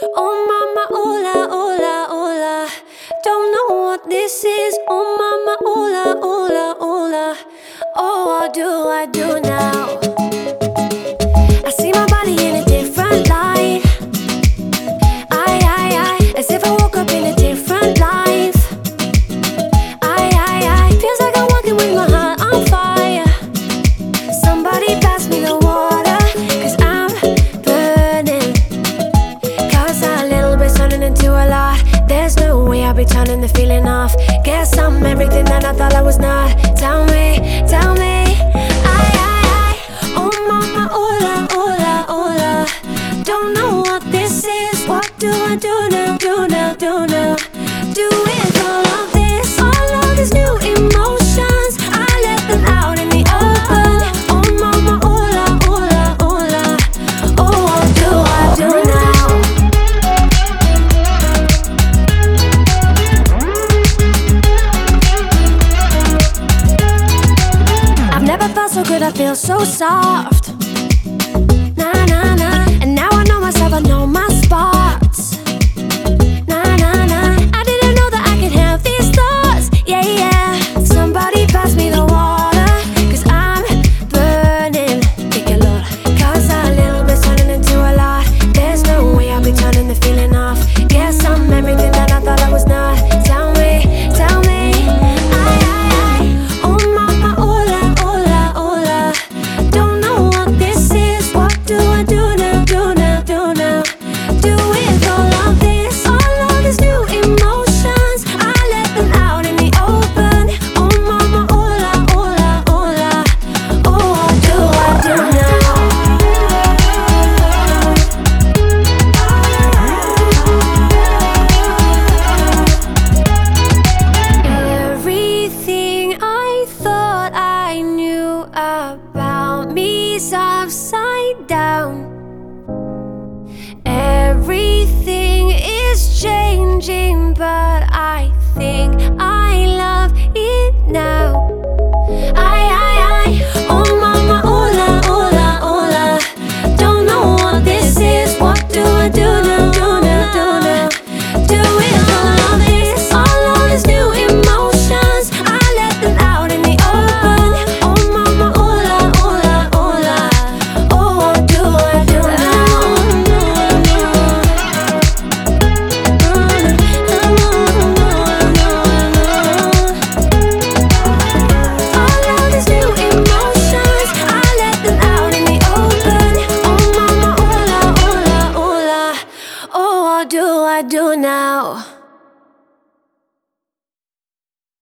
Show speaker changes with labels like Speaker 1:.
Speaker 1: Oh mama, hola, hola, hola. Don't know what this is. Oh mama, hola, hola, hola. Oh, what do I do now? I see my body in a different light. I, as if I woke up in a different life. I, feels like I'm walking with my heart on fire. Somebody pass me the water, 'cause I'm burning. Cause a little bit's turning into a lot. There's no way I'll be turning the feeling off. Guess I'm everything that I thought I was not. Tell me, tell me. I, oh mama, hola, hola, hola. Don't know what this is. What do I do now, do now, do now? Do with all of this, all of these new emotions. I let them out in the open. Oh mama, hola, hola, hola. Oh, what do I do now? I've never felt so good, I feel so soft. Nah, nah, nah. And now I know myself, I know my spots. Nah, nah, nah. I didn't know that I could have these thoughts. Yeah, yeah. Somebody pass me the water, 'cause I'm burning. Que calor. Cause a little bit's turning into a lot. There's no way I'll be turning the feeling off. Guess I'm everything that I thought I was not. Tell me, tell me. Oh mama, hola, hola, hola. Don't know what this is. What do I do now, do now, do now? Do with all of this, all of these new emotions. I let them out in the open. Oh mama, hola, hola, hola. Oh, what do I do now? Everything I thought I knew about me's upside down. Everything is changing, but I think I love it now. Oh mama, hola, hola, hola. Don't know what this is. What do I do now, do now, do now? Do with all of this, all of these new emotions. I let them out in the open. Oh mama, hola, hola, hola. Oh, what do I do now? All of these new emotions, I let them out in the open. Oh mama, hola, hola, hola. Oh, what do I do now?